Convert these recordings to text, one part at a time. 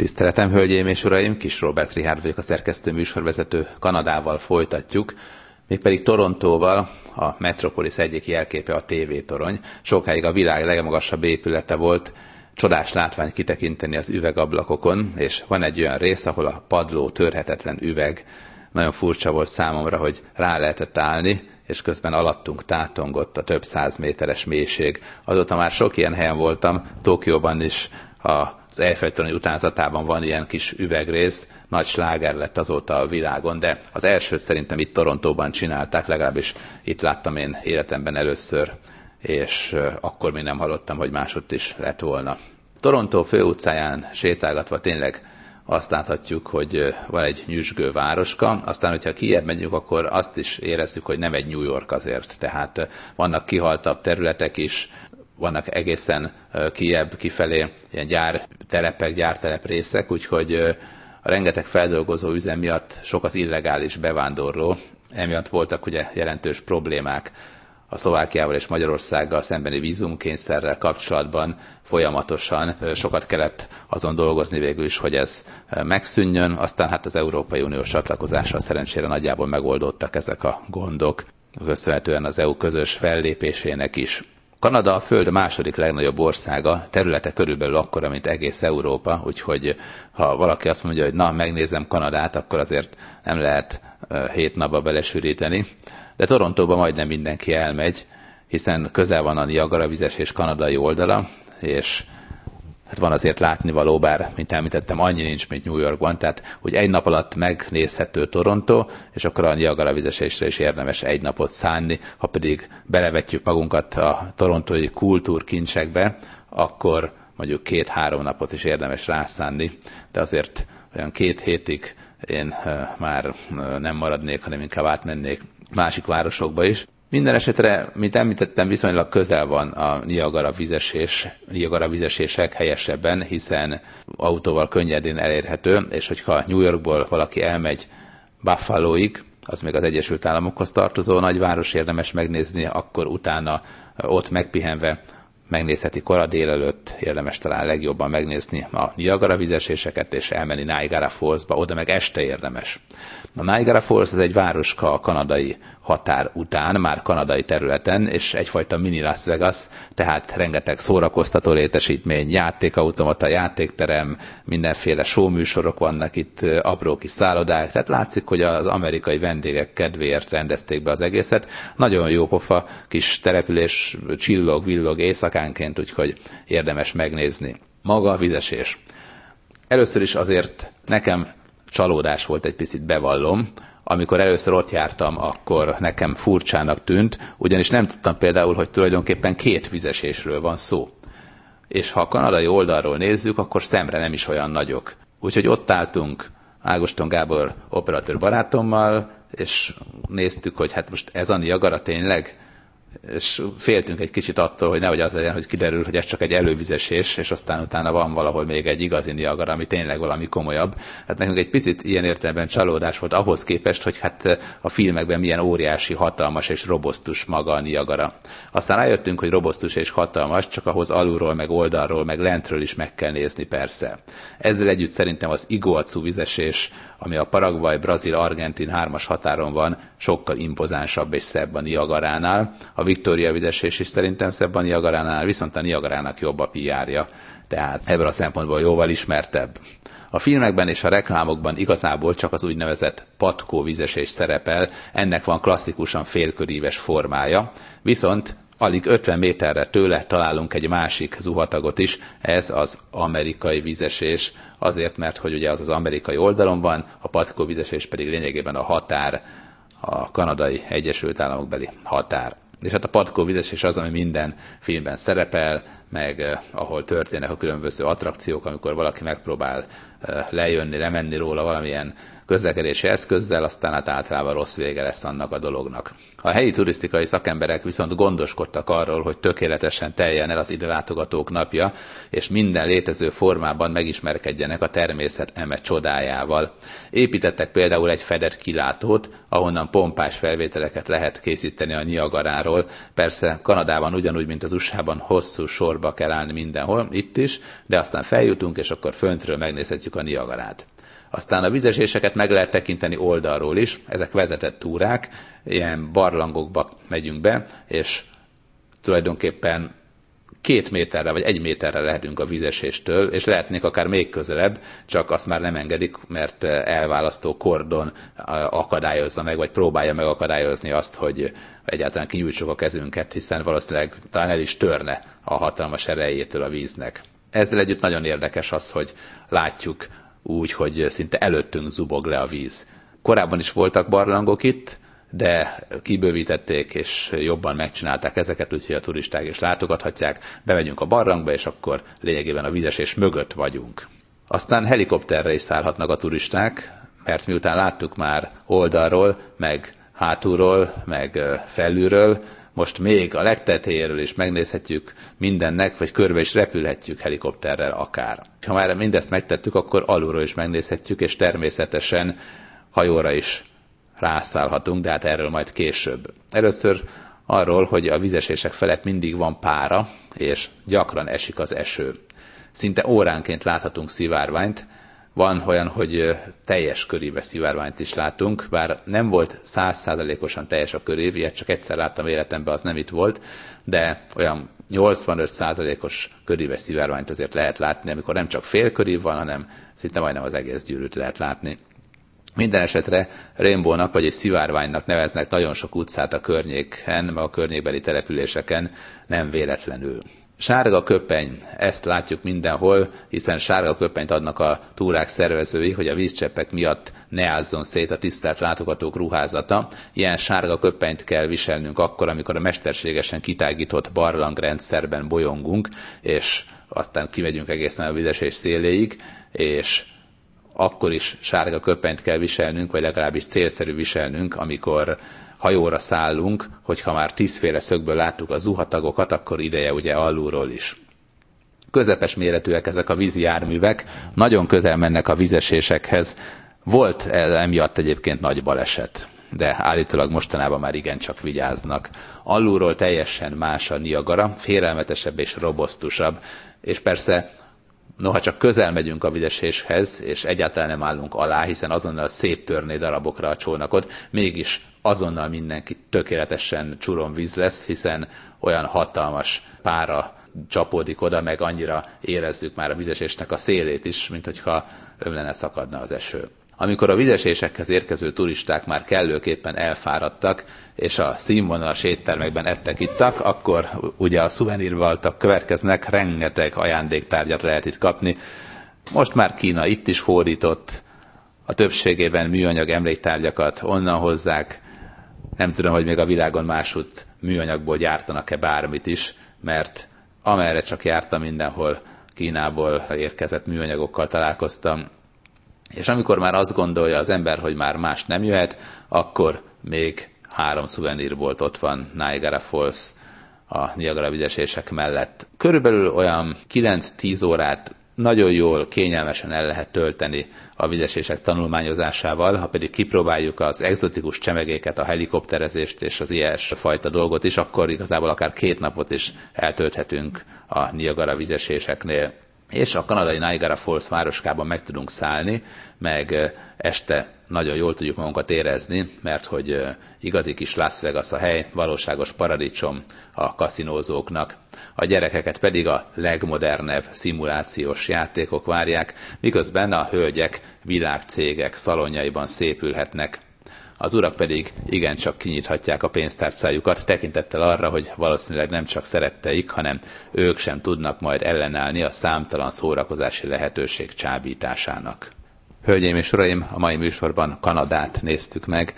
Tiszteletem, hölgyeim és uraim, Kis Róbert Richárd vagyok, a szerkesztő műsorvezető. Kanadával folytatjuk, mégpedig Torontóval. A Metropolis egyik jelképe a tévétorony. Sokáig a világ legmagasabb épülete volt, csodás látvány kitekinteni az üvegablakokon, és van egy olyan rész, ahol a padló törhetetlen üveg. Nagyon furcsa volt számomra, hogy rá lehetett állni, és közben alattunk tátongott a több 100 méteres mélység. Azóta már sok ilyen helyen voltam, Tokióban is, az Eiffel-torony utánzatában van ilyen kis üvegrész, nagy sláger lett azóta a világon, de az elsőt szerintem itt Torontóban csinálták, legalábbis itt láttam én életemben először, és akkor még nem hallottam, hogy másutt is lett volna. Torontó főutcáján sétálgatva tényleg azt láthatjuk, hogy van egy nyüzsgő városka, aztán, hogyha kijebb megyünk, akkor azt is érezzük, hogy nem egy New York azért, tehát vannak kihaltabb területek is, vannak egészen kijebb, kifelé ilyen gyártelep részek, úgyhogy a rengeteg feldolgozó üzem miatt sok az illegális bevándorló, emiatt voltak ugye jelentős problémák a Szlovákiával és Magyarországgal szembeni vízumkényszerrel kapcsolatban. Folyamatosan sokat kellett azon dolgozni végül is, hogy ez megszűnjön, aztán hát az Európai Uniós csatlakozással szerencsére nagyjából megoldódtak ezek a gondok, köszönhetően az EU közös fellépésének is. Kanada a Föld második legnagyobb országa, területe körülbelül akkora, mint egész Európa, úgyhogy ha valaki azt mondja, hogy na, megnézem Kanadát, akkor azért nem lehet 7 napba belesűríteni. De Torontóba majdnem mindenki elmegy, hiszen közel van a Niagara vizes és kanadai oldala, és hát van azért látnivaló, bár, mint említettem, annyi nincs, mint New Yorkban, tehát hogy egy nap alatt megnézhető Torontó, és akkor a Niagara vizesésre is érdemes egy napot szánni. Ha pedig belevetjük magunkat a torontói kultúrkincsekbe, akkor mondjuk 2-3 napot is érdemes rászánni, de azért olyan 2 hétig én már nem maradnék, hanem inkább átmennék másik városokba is. Minden esetre, mint említettem, viszonylag közel van a Niagara vizesések helyesebben, hiszen autóval könnyedén elérhető, és hogyha New Yorkból valaki elmegy Buffaloig, az még az Egyesült Államokhoz tartozó nagyváros, érdemes megnézni, akkor utána ott megpihenve megnézheti kora délelőtt, érdemes talán legjobban megnézni a Niagara vizeséseket, és elmenni Niagara Fallsba, oda meg este érdemes. A Niagara Falls az egy városka a kanadai határ után, már kanadai területen, és egyfajta mini Las Vegas, tehát rengeteg szórakoztató létesítmény, játékautomata, játékterem, mindenféle showműsorok vannak itt, apró kis szállodák, tehát látszik, hogy az amerikai vendégek kedvéért rendezték be az egészet. Nagyon jó pofa kis település, csillog-villog éjszakánként, úgyhogy érdemes megnézni. Maga a vizesés. Először is azért nekem csalódás volt, egy picit bevallom. Amikor először ott jártam, akkor nekem furcsának tűnt, ugyanis nem tudtam például, hogy tulajdonképpen 2 vizesésről van szó. És ha a kanadai oldalról nézzük, akkor szemre nem is olyan nagyok. Úgyhogy ott álltunk Ágoston Gábor operatőr barátommal, és néztük, hogy hát most ez a Niagara tényleg, és féltünk egy kicsit attól, hogy nehogy az legyen, hogy kiderül, hogy ez csak egy elővizesés, és aztán utána van valahol még egy igazi Niagara, ami tényleg valami komolyabb. Hát nekünk egy picit ilyen értelemben csalódás volt ahhoz képest, hogy hát a filmekben milyen óriási, hatalmas és robosztus maga a Niagara. Aztán rájöttünk, hogy robosztus és hatalmas, csak ahhoz alulról, meg oldalról, meg lentről is meg kell nézni persze. Ezzel együtt szerintem az Iguazu vizesés, ami a Paraguay-Brazil-Argentin 3-as határon van, sokkal impozánsabb és szebb a Niagaránál. A Victoria vizesés is szerintem szebb a Niagaránál, viszont a Niagarának jobb a PR-ja, tehát ebből a szempontból jóval ismertebb. A filmekben és a reklámokban igazából csak az úgynevezett patkó vizesés szerepel, ennek van klasszikusan félköríves formája, viszont alig 50 méterre tőle találunk egy másik zuhatagot is, ez az amerikai vizesés, azért, mert hogy ugye az az amerikai oldalon van, a patkó vizesés pedig lényegében a határ, a kanadai Egyesült Államokbeli határ. És hát a patkó vizesés az, ami minden filmben szerepel, meg ahol történnek a különböző attrakciók, amikor valaki megpróbál lejönni, lemenni róla valamilyen közlekedési eszközzel, aztán hát általában rossz vége lesz annak a dolognak. A helyi turisztikai szakemberek viszont gondoskodtak arról, hogy tökéletesen teljen el az ide látogatók napja, és minden létező formában megismerkedjenek a természet eme csodájával. Építettek például egy fedett kilátót, ahonnan pompás felvételeket lehet készíteni a Niagaráról. Persze Kanadában ugyanúgy, mint az USA-ban hosszú sorba kell állni mindenhol, itt is, de aztán feljutunk, és akkor föntről megnézhetjük a Niagarát. Aztán a vízeséseket meg lehet tekinteni oldalról is, ezek vezetett túrák, ilyen barlangokba megyünk be, és tulajdonképpen 2 méterre vagy 1 méterre lehetünk a vízeséstől, és lehetnénk akár még közelebb, csak azt már nem engedik, mert elválasztó kordon akadályozza meg, vagy próbálja megakadályozni azt, hogy egyáltalán kinyújtsuk a kezünket, hiszen valószínűleg talán el is törne a hatalmas erejétől a víznek. Ezzel együtt nagyon érdekes az, hogy látjuk úgy, hogy szinte előttünk zubog le a víz. Korábban is voltak barlangok itt, de kibővítették és jobban megcsinálták ezeket, úgyhogy a turisták is látogathatják. Bemegyünk a barlangba, és akkor lényegében a vízesés mögött vagyunk. Aztán helikopterre is szállhatnak a turisták, mert miután láttuk már oldalról, meg hátulról, meg felülről, most még a legtetejéről is megnézhetjük mindennek, vagy körbe is repülhetjük helikopterrel akár. Ha már mindezt megtettük, akkor alulról is megnézhetjük, és természetesen hajóra is rászállhatunk, de hát erről majd később. Először arról, hogy a vízesések felett mindig van pára, és gyakran esik az eső. Szinte óránként láthatunk szivárványt, van olyan, hogy teljes körébe szivárványt is látunk, bár nem volt 100%-osan teljes a körév, ilyet csak egyszer láttam életemben, az nem itt volt, de olyan 85%-os körébe szivárványt azért lehet látni, amikor nem csak fél körév van, hanem szinte majdnem az egész gyűrűt lehet látni. Minden esetre Rainbow-nak vagy egy szivárványnak neveznek nagyon sok utcát a környéken, meg a környékbeli településeken, nem véletlenül. Sárga köpeny, ezt látjuk mindenhol, hiszen sárga köpenyt adnak a túrák szervezői, hogy a vízcseppek miatt ne ázzon szét a tisztelt látogatók ruházata. Ilyen sárga köpenyt kell viselnünk akkor, amikor a mesterségesen kitágított barlangrendszerben bolyongunk, és aztán kimegyünk egészen a vízesés széléig, és akkor is sárga köpenyt kell viselnünk, vagy legalábbis célszerű viselnünk, amikor hajóra szállunk, hogyha már 10 szögből láttuk a zuhatagokat, akkor ideje ugye alulról is. Közepes méretűek ezek a vízi járművek, nagyon közel mennek a vízesésekhez. Volt emiatt egyébként nagy baleset, de állítólag mostanában már igencsak vigyáznak. Alulról teljesen más a Niagara, félelmetesebb és robosztusabb, és persze noha csak közel megyünk a vízeséshez, és egyáltalán nem állunk alá, hiszen azonnal széttörné darabokra a csónakot, mégis azonnal mindenki tökéletesen csuron víz lesz, hiszen olyan hatalmas pára csapódik oda, meg annyira érezzük már a vízesésnek a szélét is, mint hogyha ömlene szakadna az eső. Amikor a vízesésekhez érkező turisták már kellőképpen elfáradtak, és a színvonalas éttermekben ettek-ittak, akkor ugye a szuvenírboltok következnek, rengeteg ajándéktárgyat lehet itt kapni. Most már Kína itt is hódított, a többségében műanyag emléktárgyakat onnan hozzák. Nem tudom, hogy még a világon másút műanyagból gyártanak-e bármit is, mert amerre csak jártam, mindenhol Kínából érkezett műanyagokkal találkoztam. És amikor már azt gondolja az ember, hogy már más nem jöhet, akkor még 3 szuvenírbolt ott van Niagara Falls, a Niagara vízesések mellett. Körülbelül olyan 9-10 órát nagyon jól, kényelmesen el lehet tölteni a vízesések tanulmányozásával, ha pedig kipróbáljuk az egzotikus csemegéket, a helikopterezést és az ilyes fajta dolgot is, akkor igazából akár 2 napot is eltölthetünk a Niagara vízeséseknél. És a kanadai Niagara Falls városkában meg tudunk szállni, meg este nagyon jól tudjuk magunkat érezni, mert hogy igazi kis Las Vegas a hely, valóságos paradicsom a kaszinózóknak. A gyerekeket pedig a legmodernebb szimulációs játékok várják, miközben a hölgyek világcégek szalonjaiban szépülhetnek. Az urak pedig igencsak kinyithatják a pénztárcájukat, tekintettel arra, hogy valószínűleg nem csak szeretteik, hanem ők sem tudnak majd ellenállni a számtalan szórakozási lehetőség csábításának. Hölgyeim és uraim, a mai műsorban Kanadát néztük meg,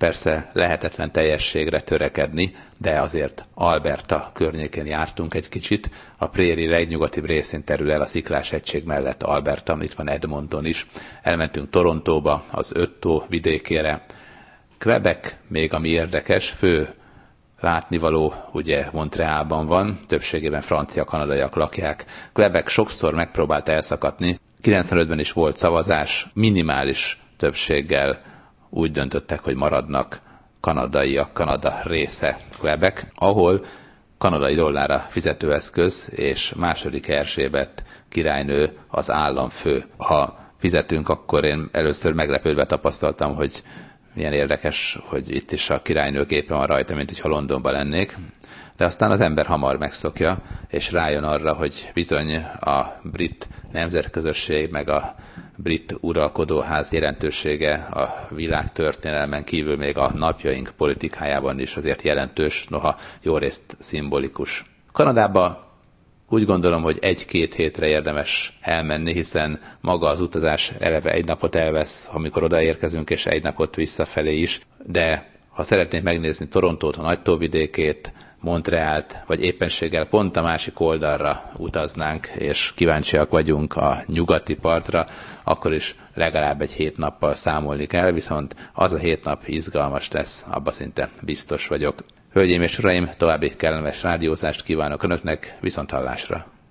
persze lehetetlen teljességre törekedni, de azért Alberta környékén jártunk egy kicsit. A préri legnyugatibb részén terül el a Sziklás hegység mellett Alberta, itt van Edmonton is. Elmentünk Torontóba, az Öt-tó vidékére. Quebec még ami érdekes, fő látnivaló ugye Montrealban van, többségében francia-kanadaiak lakják. Quebec sokszor megpróbált elszakadni, 95-ben is volt szavazás, minimális többséggel úgy döntöttek, hogy maradnak kanadaiak, Kanada része Quebec, ahol kanadai dollárra fizetőeszköz, és II. Erzsébet királynő az államfő. Ha fizetünk, akkor én először meglepődve tapasztaltam, hogy milyen érdekes, hogy itt is a királynő képe van rajta, mint hogyha Londonban lennék. De aztán az ember hamar megszokja, és rájön arra, hogy bizony a brit nemzetközösség, meg a brit uralkodóház jelentősége a világtörténelmen kívül még a napjaink politikájában is azért jelentős, noha jó részt szimbolikus. Kanadába úgy gondolom, hogy 1-2 hétre érdemes elmenni, hiszen maga az utazás eleve egy napot elvesz, amikor odaérkezünk, és egy napot visszafelé is. De ha szeretnénk megnézni Torontót, a Nagy-tóvidékét, Montrealt, vagy éppenséggel pont a másik oldalra utaznánk, és kíváncsiak vagyunk a nyugati partra, akkor is legalább egy 7 nappal számolni kell, viszont az a 7 nap izgalmas lesz, abban szinte biztos vagyok. Hölgyeim és uraim, további kellemes rádiózást kívánok Önöknek, viszonthallásra!